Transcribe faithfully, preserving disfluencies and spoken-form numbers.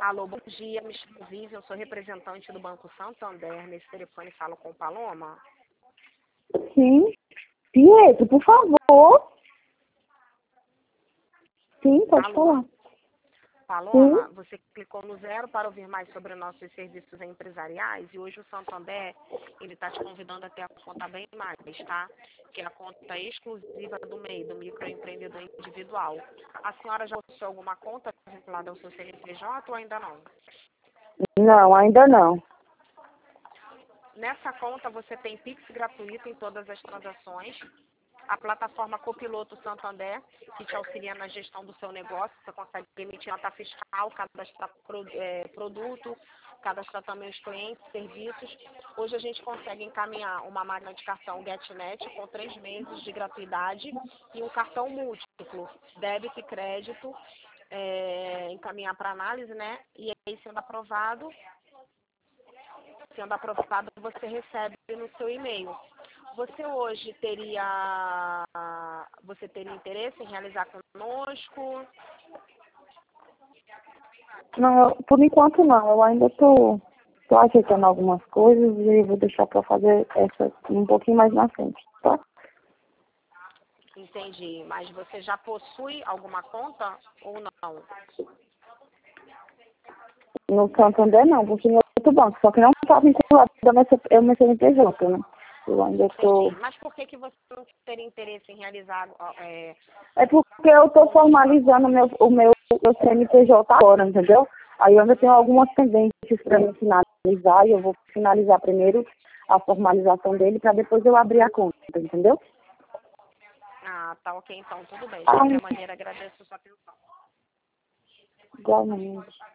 Alô, bom dia, me chamo Vivian, eu sou representante do Banco Santander. Nesse telefone falo com Paloma. Sim. Pietro, por favor. Sim, pode Alô? falar. Paloma, Sim. você clicou no zero para ouvir mais sobre nossos serviços empresariais e hoje o Santander, ele está te convidando a ter a conta Bem Mais, tá? Que é a conta exclusiva do M E I, do microempreendedor individual. A senhora já possui alguma conta vinculada ao seu C N P J ou ainda não? Não, ainda não. Nessa conta você tem Pix gratuito em todas as transações. A plataforma Copiloto Santander, que te auxilia na gestão do seu negócio. Você consegue emitir nota fiscal, cadastrar pro, é, produto, cadastrar também os clientes, serviços. Hoje a gente consegue encaminhar uma máquina de cartão GetNet com três meses de gratuidade e um cartão múltiplo, débito e crédito, é, encaminhar para análise, né? E aí, sendo aprovado, sendo aprovado, você recebe no seu e-mail. Você hoje teria, você teria interesse em realizar conosco? Não, eu- por enquanto não. Eu ainda tô, tô ajeitando algumas coisas e vou deixar para fazer essa um pouquinho mais na frente, tá? Entendi. Mas você já possui alguma conta ou não? No Santander não, porque em outro banco, só que não está vinculado ao meu C N P J, né? Eu ainda tô... Entendi. Mas por que, que você não teria interesse em realizar é, É porque eu tô formalizando o meu, o meu, meu C N P J agora, entendeu? Aí eu ainda tenho algumas pendências para me finalizar e eu vou finalizar primeiro a formalização dele para depois eu abrir a conta, entendeu? Ah, tá ok, então tudo bem. De Ah, qualquer maneira, agradeço a sua atenção. igualmente.